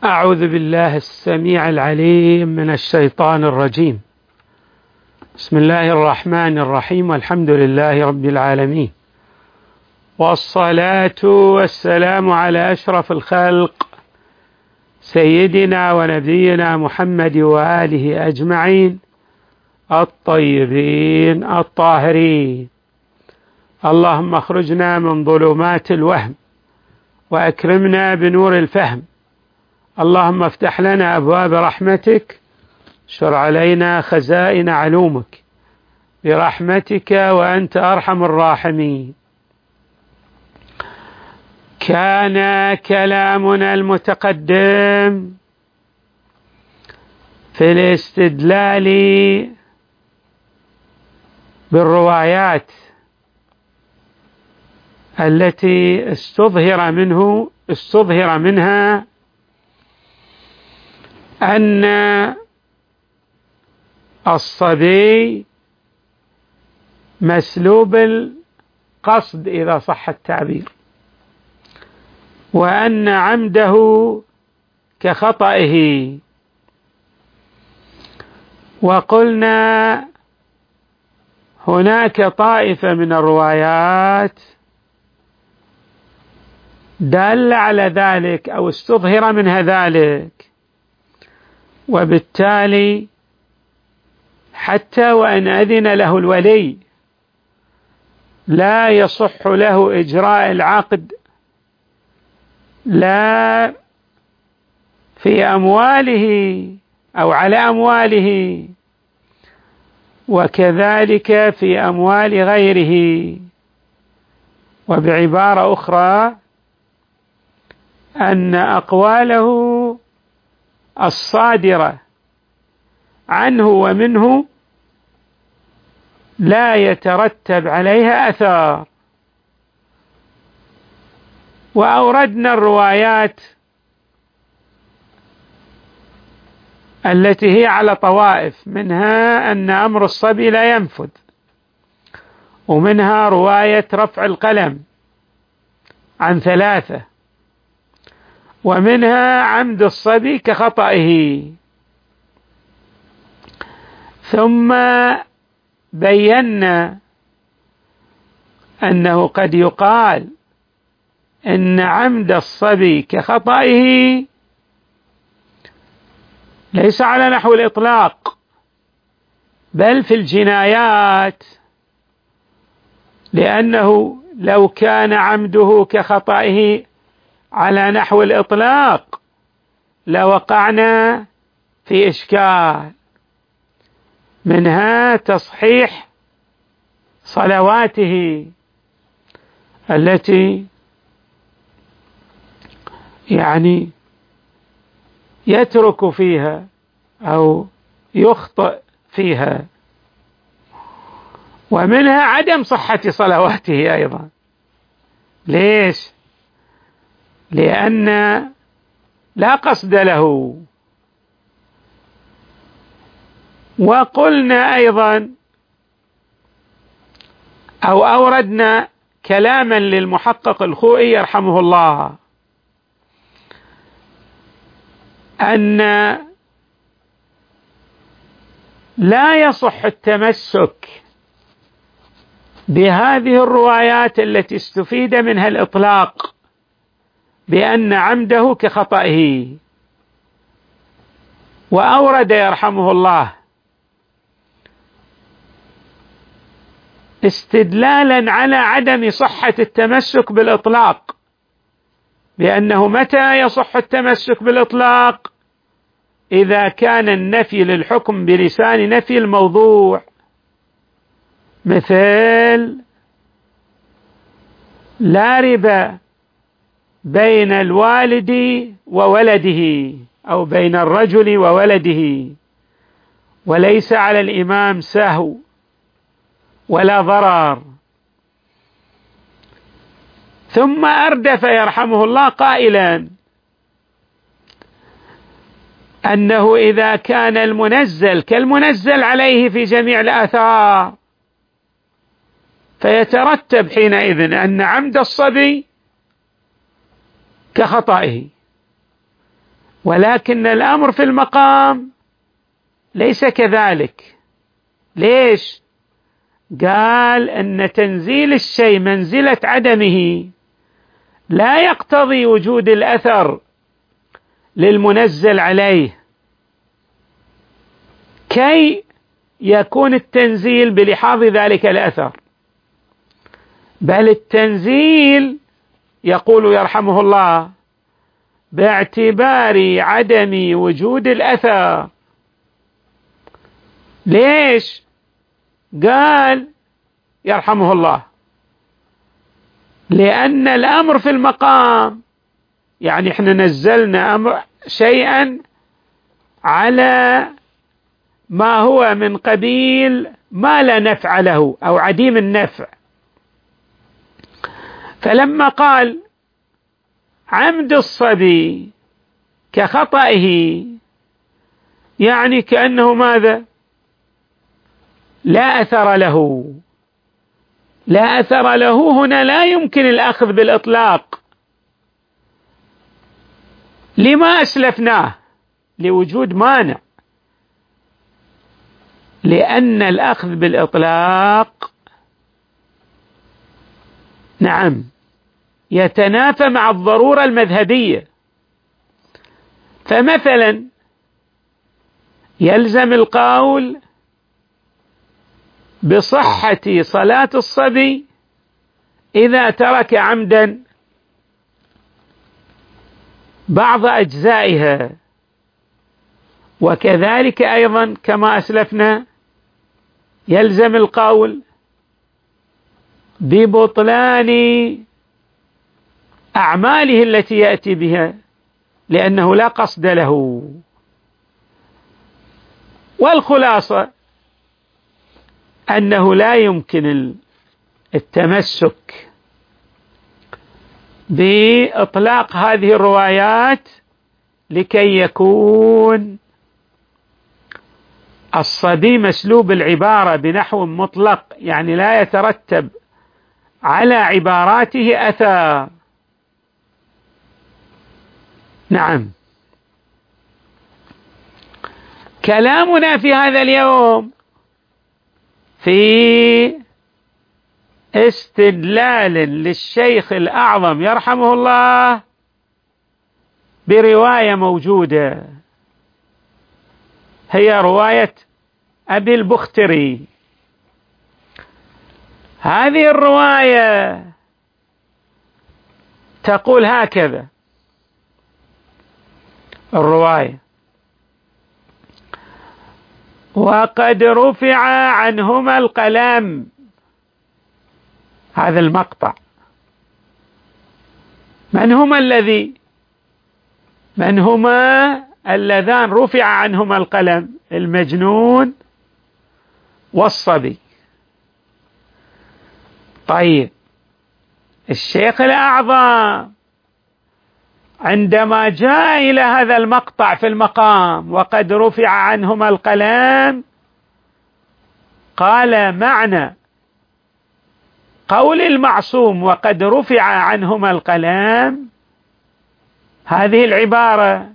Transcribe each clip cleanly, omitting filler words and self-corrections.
أعوذ بالله السميع العليم من الشيطان الرجيم. بسم الله الرحمن الرحيم، والحمد لله رب العالمين، والصلاة والسلام على أشرف الخلق سيدنا ونبينا محمد وآله أجمعين الطيبين الطاهرين. اللهم اخرجنا من ظلمات الوهم وأكرمنا بنور الفهم. اللهم افتح لنا أبواب رحمتك، اشر علينا خزائن علومك برحمتك وأنت أرحم الراحمين. كان كلامنا المتقدم في الاستدلال بالروايات التي استظهر منها أن الصبي مسلوب القصد إذا صح التعبير، وأن عمده كخطئه. وقلنا هناك طائفة من الروايات دل على ذلك أو استظهر منها ذلك، وبالتالي حتى وإن أذن له الولي لا يصح له إجراء العقد لا في أمواله أو على أمواله، وكذلك في أموال غيره. وبعبارة أخرى أن أقواله الصادرة عنه ومنه لا يترتب عليها أثار. وأوردنا الروايات التي هي على طوائف، منها أن أمر الصبي لا ينفذ، ومنها رواية رفع القلم عن 3، ومنها عمد الصبي كخطئه. ثم بينا أنه قد يقال إن عمد الصبي كخطئه ليس على نحو الإطلاق، بل في الجنايات، لأنه لو كان عمده كخطئه على نحو الإطلاق لوقعنا في إشكال، منها تصحيح صلواته التي يترك فيها أو يخطئ فيها، ومنها عدم صحة صلواته أيضا. ليش؟ لأن لا قصد له. وقلنا أيضا أو أوردنا كلاما للمحقق الخوئي يرحمه الله، أن لا يصح التمسك بهذه الروايات التي استفيد منها الإطلاق بأن عمده كخطئه. وأورد يرحمه الله استدلالا على عدم صحة التمسك بالإطلاق، بأنه متى يصح التمسك بالإطلاق؟ إذا كان النفي للحكم بلسان نفي الموضوع، مثل لا ربا بين الوالد وولده أو بين الرجل وولده، وليس على الإمام سهو ولا ضرر. ثم أردف يرحمه الله قائلا أنه إذا كان المنزل كالمنزل عليه في جميع الآثار فيترتب حينئذ أن عمد الصبي كخطئه، ولكن الأمر في المقام ليس كذلك. ليش؟ قال أن تنزيل الشيء منزلة عدمه لا يقتضي وجود الأثر للمنزل عليه كي يكون التنزيل بلحاظ ذلك الأثر، بل التنزيل يقول يرحمه الله باعتبار عدم وجود الأثر. ليش؟ قال يرحمه الله لأن الأمر في المقام، يعني احنا نزلنا أمر شيئا على ما هو من قبيل ما لا نفع له أو عديم النفع، فلما قال عمد الصبي كخطئه يعني كأنه ماذا؟ لا أثر له. لا أثر له هنا لا يمكن الأخذ بالإطلاق. لما أسلفناه؟ لوجود مانع، لأن الأخذ بالإطلاق نعم يتنافى مع الضرورة المذهبية. فمثلا يلزم القول بصحة صلاة الصبي إذا ترك عمدا بعض أجزائها، وكذلك أيضا كما أسلفنا يلزم القول ببطلان أعماله التي يأتي بها لأنه لا قصد له. والخلاصة أنه لا يمكن التمسك بإطلاق هذه الروايات لكي يكون الصبي مسلوب العبارة بنحو مطلق، يعني لا يترتب على عباراته أثر. نعم، كلامنا في هذا اليوم في استدلال للشيخ الأعظم يرحمه الله برواية موجودة، هي رواية أبي البختري. هذه الرواية تقول هكذا: الرواية: وقد رفع عنهما القلم. هذا المقطع من هما اللذان رفع عنهما القلم؟ المجنون والصبي. طيب، الشيخ الأعظم عندما جاء إلى هذا المقطع في المقام وقد رفع عنهما القلم، قال معنى قول المعصوم وقد رفع عنهما القلم هذه العبارة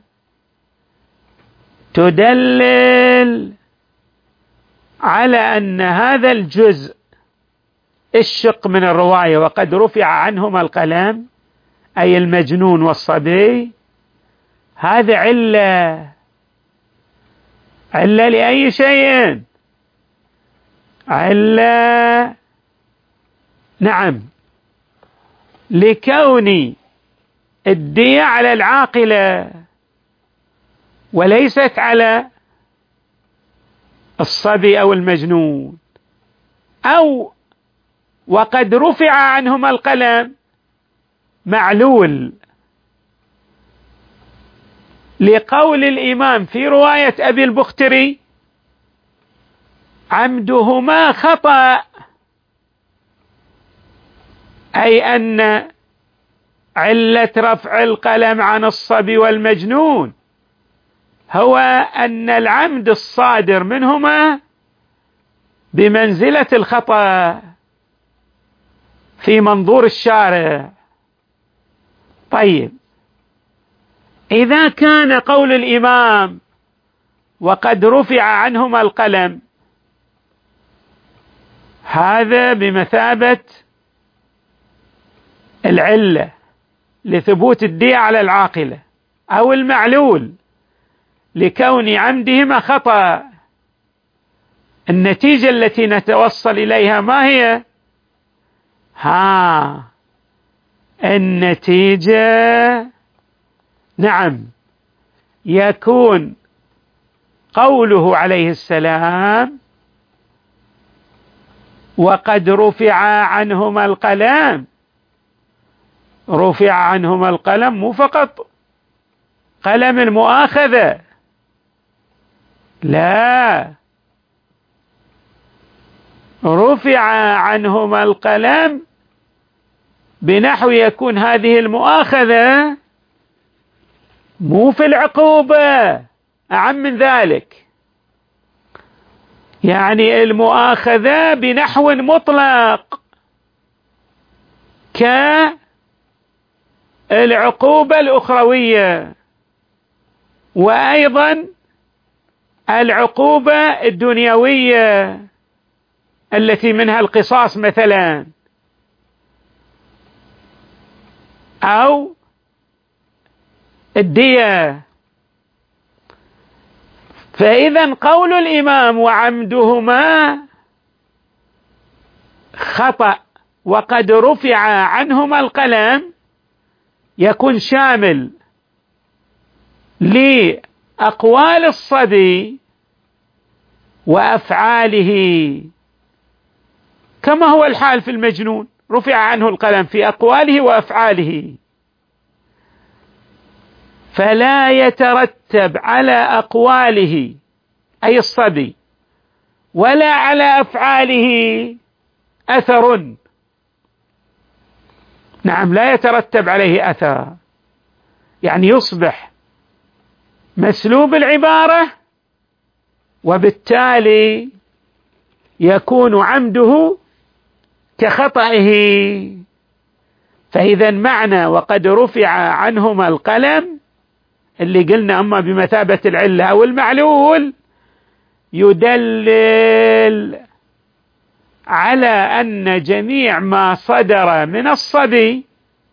تدلل على أن هذا الجزء الشق من الرواية وقد رفع عنهما القلم أي المجنون والصبي، هذا علة لأي شيء؟ علة نعم لكون الدية على العاقلة وليست على الصبي أو المجنون. أو وقد رفع عنهما القلم معلول لقول الإمام في رواية أبي البختري: عمدهما خطأ، أي أن علة رفع القلم عن الصبي والمجنون هو أن العمد الصادر منهما بمنزلة الخطأ في منظور الشارع. طيب، إذا كان قول الإمام وقد رفع عنهما القلم هذا بمثابة العلة لثبوت الدية على العاقلة، أو المعلول لكون عمدهما خطأ، النتيجة التي نتوصل إليها ما هي؟ النتيجة نعم يكون قوله عليه السلام وقد رفع عنهما القلم، رفع عنهما القلم مو فقط قلم المؤاخذة، لا، رفع عنهما القلم بنحو يكون هذه المؤاخذة مو في العقوبة، أعم من ذلك، يعني المؤاخذة بنحو مطلق كالعقوبة الأخروية، وأيضا العقوبة الدنيوية التي منها القصاص مثلا، أو الدية. فإذا قول الإمام وعمدهما خطأ وقد رفع عنهما القلم يكون شامل لأقوال الصبي وأفعاله، كما هو الحال في المجنون، رفع عنه القلم في أقواله وأفعاله، فلا يترتب على أقواله أي الصبي ولا على أفعاله أثر، نعم لا يترتب عليه أثر، يعني يصبح مسلوب العبارة، وبالتالي يكون عمده كخطئه. فإذا معنى وقد رفع عنهما القلم اللي قلنا أما بمثابة العلة أو المعلول يدلل على أن جميع ما صدر من الصبي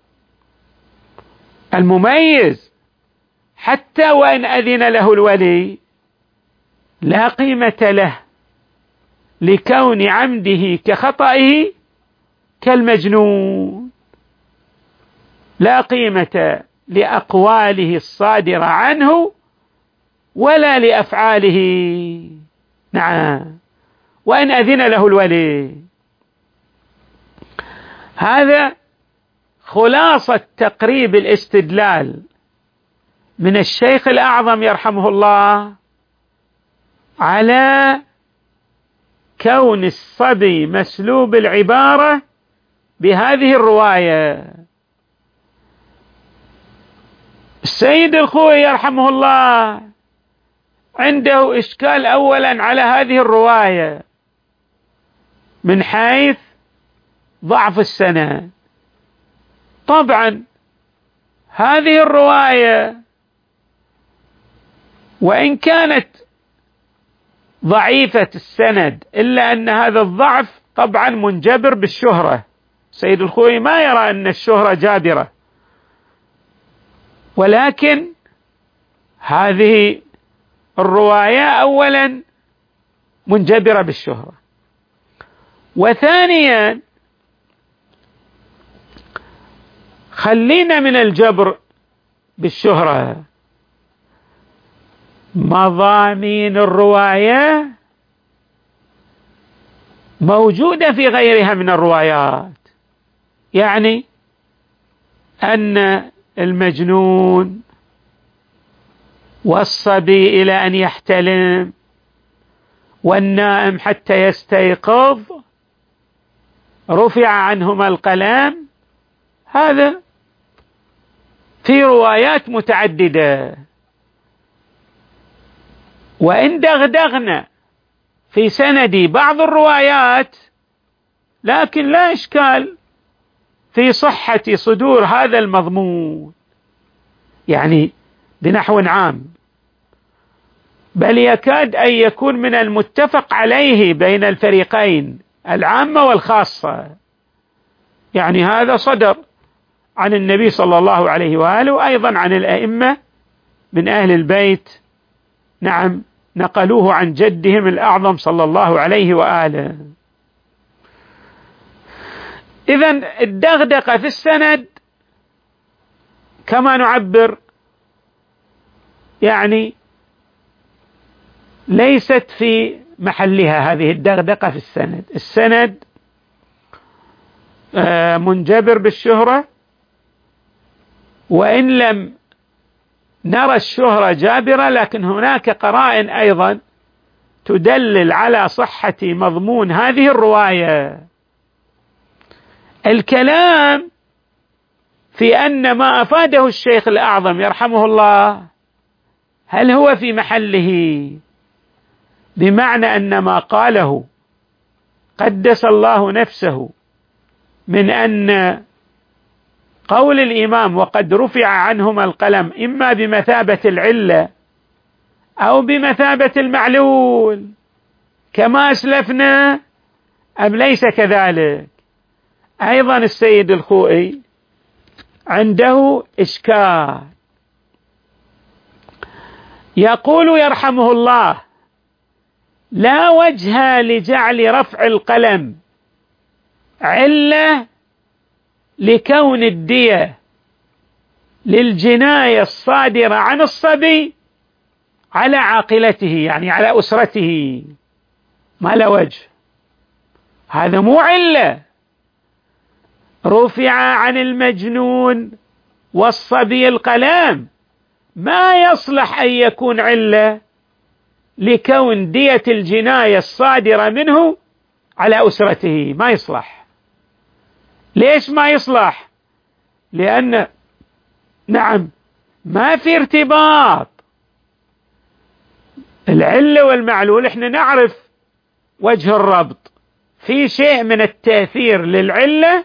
المميز حتى وإن أذن له الولي لا قيمة له لكون عمده كخطئه كالمجنون، لا قيمة لأقواله الصادرة عنه ولا لأفعاله، نعم، وإن أذن له الولي. هذا خلاصة تقريب الاستدلال من الشيخ الأعظم يرحمه الله على كون الصبي مسلوب العبارة بهذه الرواية. السيد الخوئي يرحمه الله عنده إشكال أولا على هذه الرواية من حيث ضعف السند. طبعا هذه الرواية وإن كانت ضعيفة السند إلا أن هذا الضعف طبعا منجبر بالشهرة، سيد الخوئي ما يرى أن الشهرة جابرة، ولكن هذه الرواية أولا منجبرة بالشهرة، وثانيا خلينا من الجبر بالشهرة، مضامين الرواية موجودة في غيرها من الروايات، يعني أن المجنون والصبي إلى أن يحتلم والنائم حتى يستيقظ رفع عنهما القلم، هذا في روايات متعددة، وإن دغدغنا في سند بعض الروايات لكن لا إشكال في صحة صدور هذا المضمون، يعني بنحو عام، بل يكاد أن يكون من المتفق عليه بين الفريقين العامة والخاصة. يعني هذا صدر عن النبي صلى الله عليه وآله، وأيضا عن الأئمة من أهل البيت، نعم، نقلوه عن جدهم الأعظم صلى الله عليه وآله. إذن الدغدغة في السند كما نعبر يعني ليست في محلها هذه الدغدغة في السند. السند منجبر بالشهرة، وإن لم نرى الشهرة جابرة لكن هناك قرائن أيضا تدلل على صحة مضمون هذه الرواية. الكلام في أن ما أفاده الشيخ الأعظم يرحمه الله هل هو في محله، بمعنى أن ما قاله قدس الله نفسه من أن قول الإمام وقد رفع عنهما القلم إما بمثابة العلة أو بمثابة المعلول كما أسلفنا، أم ليس كذلك؟ أيضا السيد الخوئي عنده إشكال، يقول يرحمه الله: لا وجه لجعل رفع القلم علة لكون الدية للجناية الصادرة عن الصبي على عاقلته، يعني على أسرته، ما له وجه، هذا مو علة. رفع عن المجنون والصبي القلم، ما يصلح أن يكون علة لكون دية الجناية الصادرة منه على أسرته، ما يصلح. ليش ما يصلح؟ لأن نعم ما في ارتباط. العلة والمعلول احنا نعرف وجه الربط، في شيء من التأثير للعلة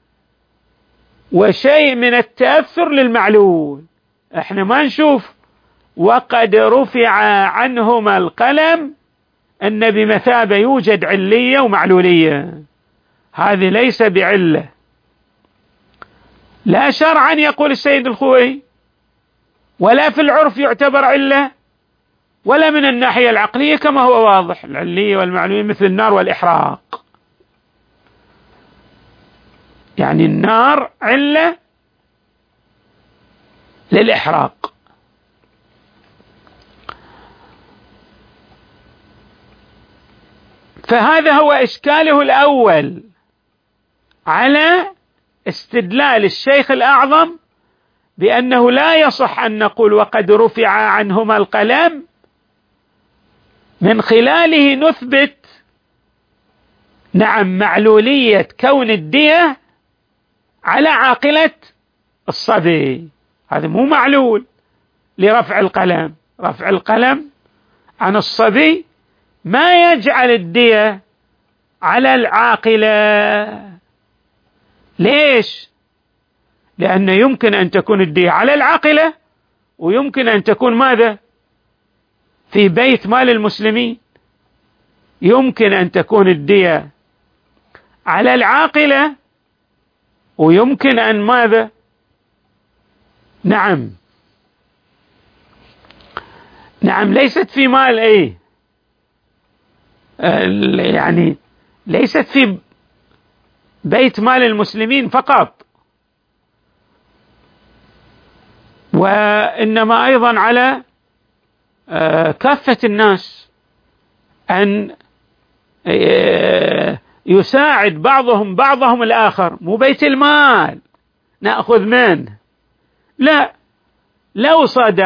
وشيء من التأثر للمعلول. احنا ما نشوف وقد رفع عنهما القلم أن بمثابة يوجد علية ومعلولية، هذه ليس بعلة لا شرعا يقول السيد الخوئي، ولا في العرف يعتبر علة، ولا من الناحية العقلية كما هو واضح. العلية والمعلولية مثل النار والإحراق، يعني النار علة للإحراق. فهذا هو إشكاله الأول على استدلال الشيخ الأعظم بأنه لا يصح أن نقول وقد رفع عنهما القلم، من خلاله نثبت نعم معلولية كون الدية على عاقلة الصبي. هذا مو معلول لرفع القلم. رفع القلم عن الصبي ما يجعل الدية على العاقلة. ليش؟ لأن يمكن أن تكون الدية على العاقلة، ويمكن أن تكون ماذا؟ في بيت مال المسلمين. يمكن أن تكون الدية على العاقلة، ويمكن أن ماذا؟ نعم ليست في مال يعني ليست في بيت مال المسلمين فقط، وإنما أيضا على كافة الناس أن يساعد بعضهم الآخر. مو بيت المال نأخذ منه، لا. لو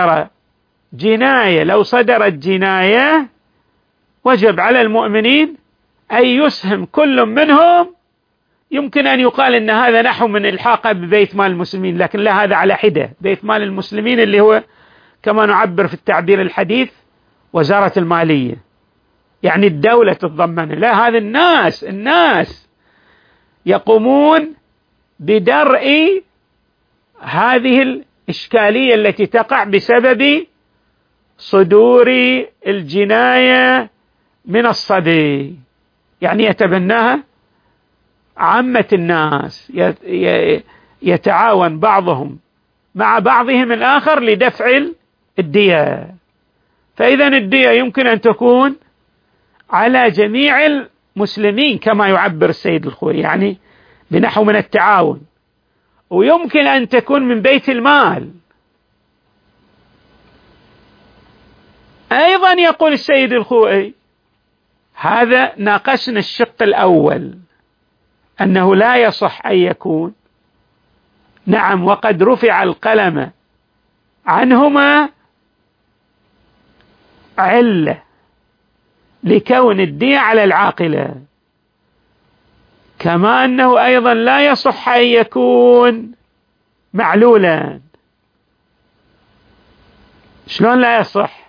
صدرت جناية وجب على المؤمنين أن يسهم كل منهم. يمكن أن يقال أن هذا نحو من إلحاقه ببيت مال المسلمين، لكن لا، هذا على حدة. بيت مال المسلمين اللي هو كما نعبر في التعبير الحديث وزارة المالية، يعني الدولة تتضمن. لا، هذا الناس يقومون بدرء هذه الإشكالية التي تقع بسبب صدور الجناية من الصبي، يعني يتبناها عامة الناس، يتعاون بعضهم مع بعضهم الآخر لدفع الدية. فإذا الدية يمكن أن تكون على جميع المسلمين كما يعبر السيد الخوئي، يعني بنحو من التعاون، ويمكن أن تكون من بيت المال. أيضا يقول السيد الخوئي، هذا ناقشنا الشق الأول أنه لا يصح أن يكون نعم وقد رفع القلم عنهما علة لكون الدية على العاقلة، كما أنه أيضا لا يصح أن يكون معلولا. شلون لا يصح؟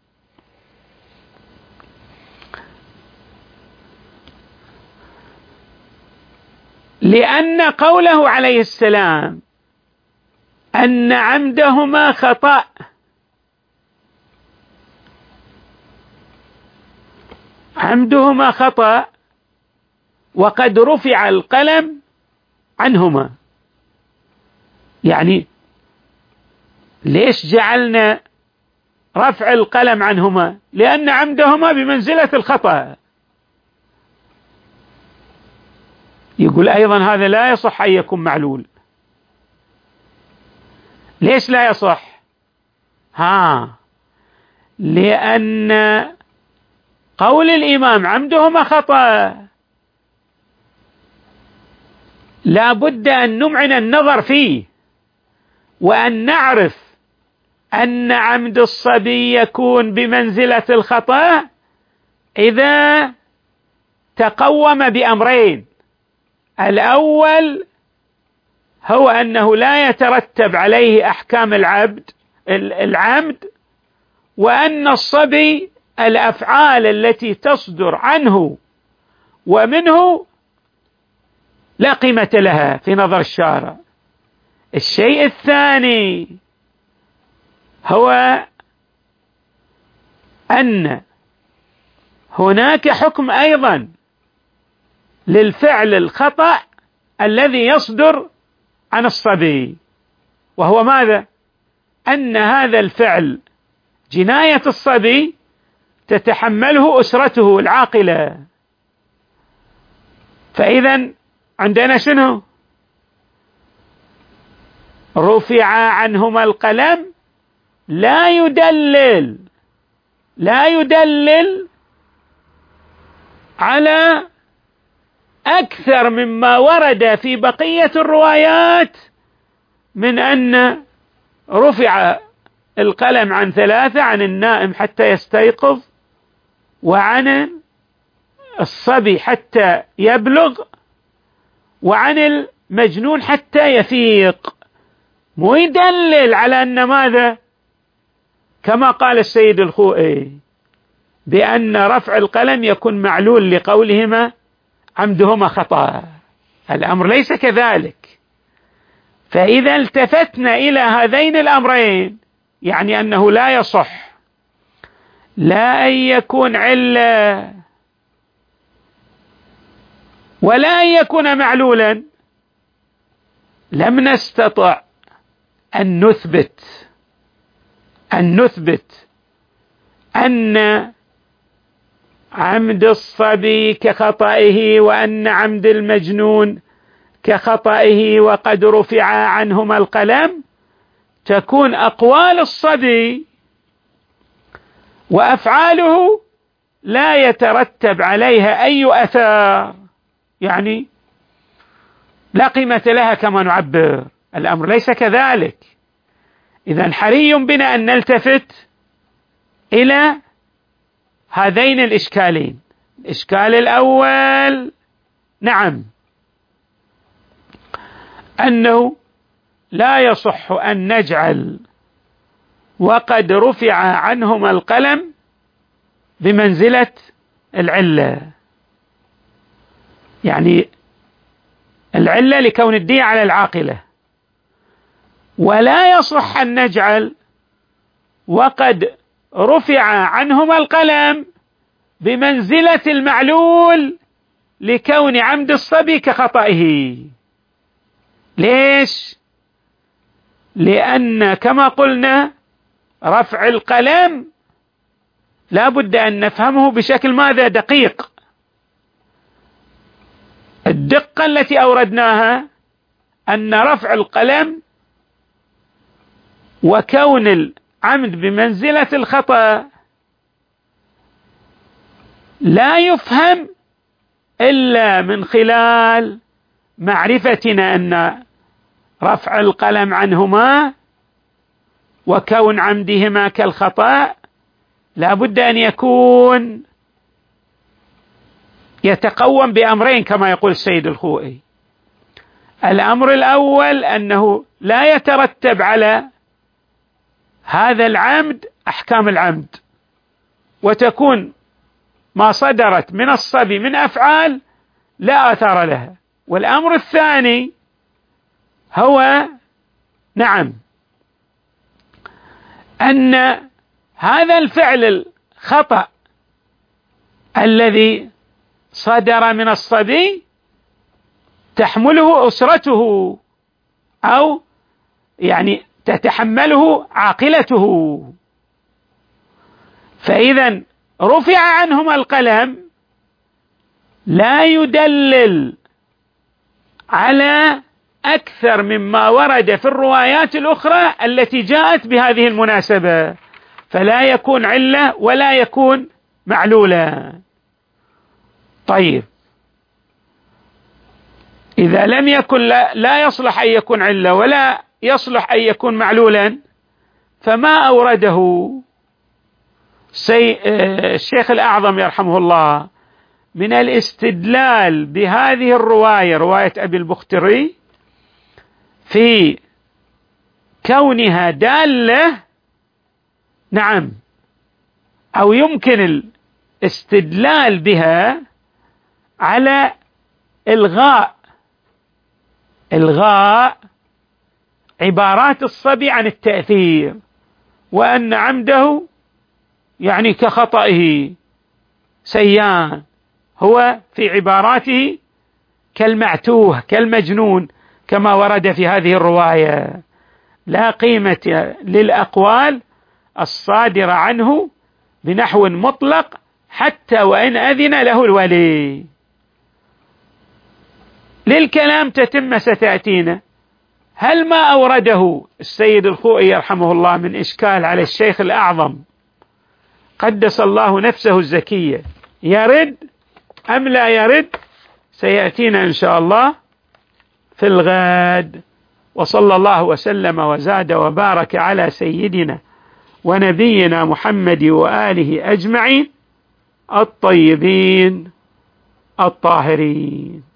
لأن قوله عليه السلام أن عمدهما خطأ، عمدهما خطأ وقد رفع القلم عنهما، يعني ليش جعلنا رفع القلم عنهما؟ لأن عمدهما بمنزلة الخطأ. يقول أيضا هذا لا يصح أن يكون معلول. ليش لا يصح؟ لأن قول الإمام عمدهما خطأ لا بد أن نمعن النظر فيه، وأن نعرف أن عمد الصبي يكون بمنزلة الخطأ إذا تقوم بأمرين: الأول هو أنه لا يترتب عليه أحكام العمد، وأن الصبي الأفعال التي تصدر عنه ومنه لا قيمة لها في نظر الشارع. الشيء الثاني هو أن هناك حكم أيضا للفعل الخطأ الذي يصدر عن الصبي، وهو ماذا؟ أن هذا الفعل جناية الصبي تتحمله أسرته العاقلة. فإذا عندنا شنو؟ رفع عنهما القلم لا يدلل على أكثر مما ورد في بقية الروايات من أن رفع القلم عن 3: عن النائم حتى يستيقظ، وعن الصبي حتى يبلغ، وعن المجنون حتى يفيق. مو يدلل على أن ماذا؟ كما قال السيد الخوئي بأن رفع القلم يكون معلول لقولهما عمدهما خطأ. الأمر ليس كذلك. فإذا التفتنا إلى هذين الأمرين، يعني أنه لا يصح لا أن يكون علة ولا أن يكون معلولا، لم نستطع أن نثبت أن عمد الصبي كخطئه وأن عمد المجنون كخطئه وقد رفع عنهما القلم تكون أقوال الصبي وأفعاله لا يترتب عليها أي أثار، يعني لا قيمة لها كما نعبر. الأمر ليس كذلك. إذن حري بنا أن نلتفت إلى هذين الإشكالين. الإشكال الأول نعم أنه لا يصح أن نجعل وقد رفع عنهما القلم بمنزلة العلة، يعني العلة لكون الدية على العاقلة، ولا يصح أن نجعل وقد رفع عنهما القلم بمنزلة المعلول لكون عمد الصبي كخطئه. ليش؟ لأن كما قلنا رفع القلم لا بد أن نفهمه بشكل ماذا؟ دقيق. الدقة التي أوردناها أن رفع القلم وكون العمد بمنزلة الخطأ لا يفهم إلا من خلال معرفتنا أن رفع القلم عنهما وكون عمدهما كالخطأ لا بد أن يكون يتقوم بأمرين كما يقول السيد الخوئي. الأمر الأول أنه لا يترتب على هذا العمد أحكام العمد، وتكون ما صدرت من الصبي من أفعال لا آثار لها. والأمر الثاني هو أن هذا الفعل الخطأ الذي صدر من الصبي تحمله أسرته أو تتحمله عاقلته، فإذا رفع عنهما القلم لا يدلل على أكثر مما ورد في الروايات الأخرى التي جاءت بهذه المناسبة، فلا يكون علة ولا يكون معلولا. طيب، إذا لم يكن لا يصلح أن يكون علة ولا يصلح أن يكون معلولا، فما أورده الشيخ الأعظم يرحمه الله من الاستدلال بهذه الرواية، رواية أبي البختري، في كونها دالة أو يمكن الاستدلال بها على إلغاء عبارات الصبي عن التأثير، وأن عمده كخطئه سيان، هو في عباراته كالمعتوه كالمجنون كما ورد في هذه الرواية. لا قيمة للأقوال الصادرة عنه بنحو مطلق حتى وإن أذن له الولي. للكلام تتم ستأتينا. هل ما أورده السيد الخوئي يرحمه الله من إشكال على الشيخ الأعظم قدس الله نفسه الزكية يرد أم لا يرد؟ سيأتينا إن شاء الله في الغد. وصلى الله وسلم وزاد وبارك على سيدنا ونبينا محمد وآله أجمعين الطيبين الطاهرين.